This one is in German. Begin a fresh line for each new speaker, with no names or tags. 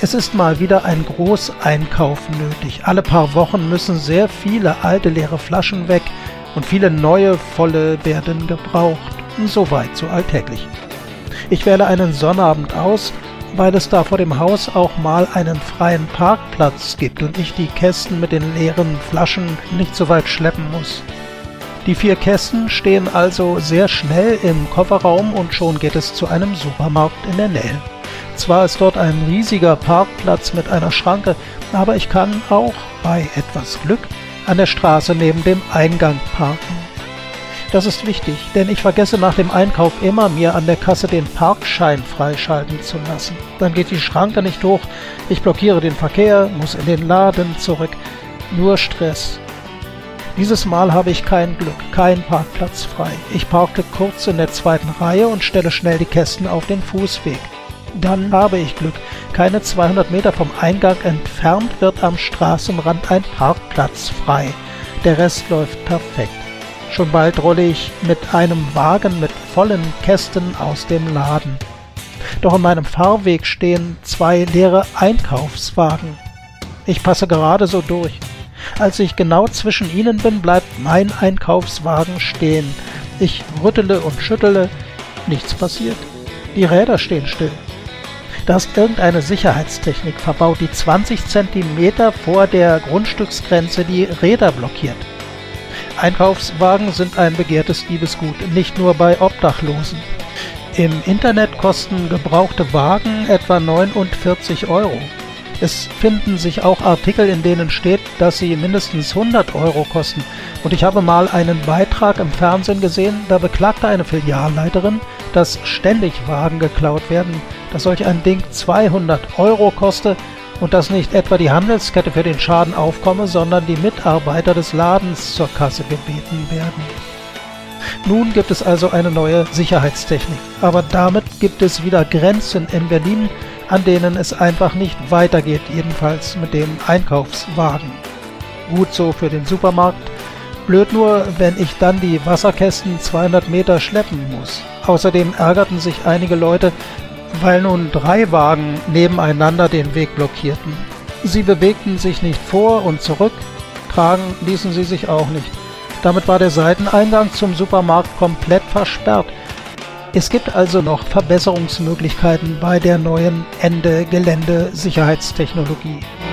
Es ist mal wieder ein Großeinkauf nötig. Alle paar Wochen müssen sehr viele alte leere Flaschen weg und viele neue volle werden gebraucht. Soweit so alltäglich. Ich wähle einen Sonnabend aus, weil es da vor dem Haus auch mal einen freien Parkplatz gibt und ich die Kästen mit den leeren Flaschen nicht so weit schleppen muss. Die 4 Kästen stehen also sehr schnell im Kofferraum und schon geht es zu einem Supermarkt in der Nähe. Zwar ist dort ein riesiger Parkplatz mit einer Schranke, aber ich kann auch, bei etwas Glück, an der Straße neben dem Eingang parken. Das ist wichtig, denn ich vergesse nach dem Einkauf immer, mir an der Kasse den Parkschein freischalten zu lassen. Dann geht die Schranke nicht hoch, ich blockiere den Verkehr, muss in den Laden zurück. Nur Stress. Dieses Mal habe ich kein Glück, kein Parkplatz frei. Ich parke kurz in der zweiten Reihe und stelle schnell die Kästen auf den Fußweg. Dann habe ich Glück. Keine 200 Meter vom Eingang entfernt wird am Straßenrand ein Parkplatz frei. Der Rest läuft perfekt. Schon bald rolle ich mit einem Wagen mit vollen Kästen aus dem Laden. Doch in meinem Fahrweg stehen 2 leere Einkaufswagen. Ich passe gerade so durch. Als ich genau zwischen ihnen bin, bleibt mein Einkaufswagen stehen. Ich rüttele und schüttele. Nichts passiert. Die Räder stehen still. Da ist irgendeine Sicherheitstechnik verbaut, die 20 cm vor der Grundstücksgrenze die Räder blockiert. Einkaufswagen sind ein begehrtes Diebesgut, nicht nur bei Obdachlosen. Im Internet kosten gebrauchte Wagen etwa 49 €. Es finden sich auch Artikel, in denen steht, dass sie mindestens 100 € kosten. Und ich habe mal einen Beitrag im Fernsehen gesehen, da beklagte eine Filialleiterin, dass ständig Wagen geklaut werden, dass solch ein Ding 200 € koste und dass nicht etwa die Handelskette für den Schaden aufkomme, sondern die Mitarbeiter des Ladens zur Kasse gebeten werden. Nun gibt es also eine neue Sicherheitstechnik, aber damit gibt es wieder Grenzen in Berlin, an denen es einfach nicht weitergeht, jedenfalls mit dem Einkaufswagen. Gut so für den Supermarkt, blöd nur, wenn ich dann die Wasserkästen 200 Meter schleppen muss. Außerdem ärgerten sich einige Leute, weil nun 3 Wagen nebeneinander den Weg blockierten. Sie bewegten sich nicht vor und zurück, tragen ließen sie sich auch nicht. Damit war der Seiteneingang zum Supermarkt komplett versperrt. Es gibt also noch Verbesserungsmöglichkeiten bei der neuen Ende-Gelände-Sicherheitstechnologie.